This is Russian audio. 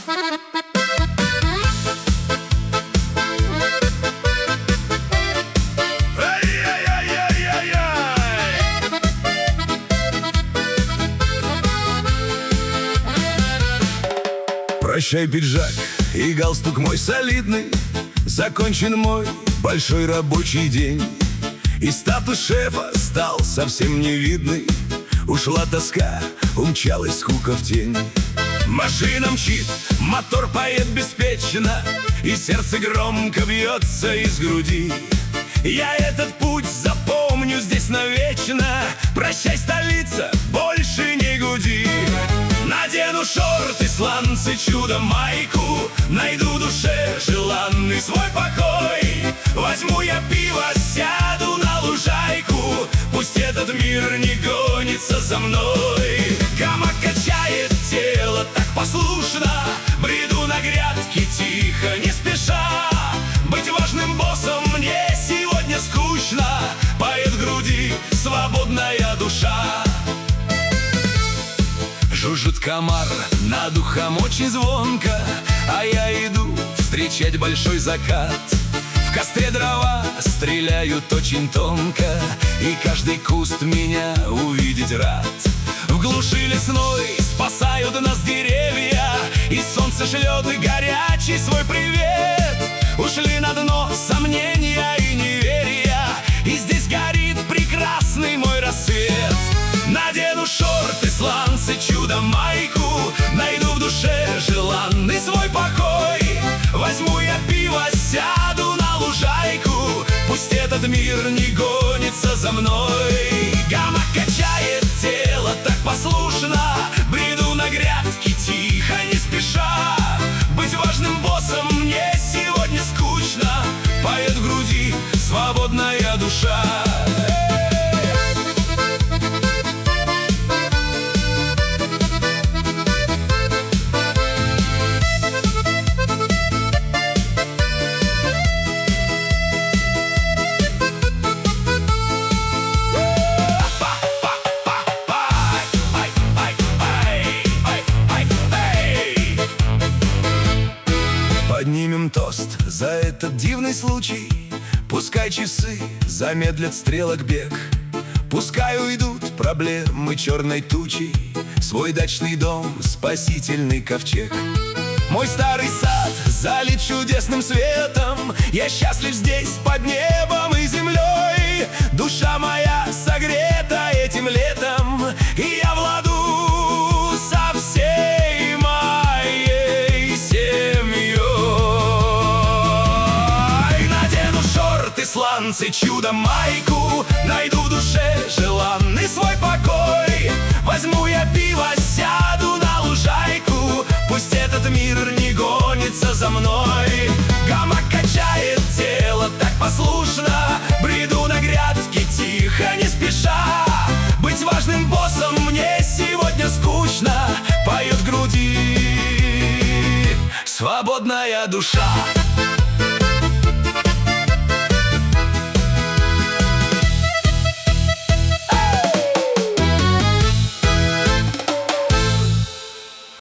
Прощай, пиджак и галстук мой солидный, закончен мой большой рабочий день. И статус шефа стал совсем невидный. Ушла тоска, умчалась скука в тень. Машина мчит, мотор поет беспечно, и сердце громко бьется из груди. Я этот путь запомню здесь навечно. Прощай, столица, больше не гуди. Надену шорты, сланцы, чудо-майку, найду в душе желанный свой покой. Возьму я пиво, сяду на лужайку, пусть этот мир не гонится за мной. Гамак качает тело так послушно, бреду на грядке тихо, не спеша. Быть важным боссом мне сегодня скучно, поет в груди свободная душа. Жужжит комар над ухом очень звонко, а я иду встречать большой закат. В костре дрова стреляют очень тонко, и каждый куст меня увидеть рад. В глуши лесной спасают нас деревья, и солнце шлет горячий свой привет. Ушли на дно сомнения и неверия, и здесь горит прекрасный мой рассвет. Надену шорты, сланцы, чудо-майку, найду в душе желанный свой покой. Возьму я пиво, сяду на лужайку, пусть этот мир не гонится за мной. Гамак качает тело так послушно, бреду на грядке тихо, не спеша. Быть важным боссом мне сегодня скучно, поет в груди свободная душа. Поднимем тост за этот дивный случай. Пускай часы замедлят стрелок бег, пускай уйдут проблемы черной тучей, свой дачный дом спасительный ковчег. Мой старый сад залит чудесным светом, я счастлив здесь под небом и землей. Душа моя согрета этим летом, и я в ладу со всей моей семьей. Надену шорты, сланцы, чудо-майку, найду в душе желанный свой покой. Возьму я пиво, сяду на лужайку, пусть этот мир не гонится за мной. Гамак качает тело так послушно, бреду на грядке тихо, не спеша. Быть важным боссом мне сегодня скучно, поет в груди свободная душа.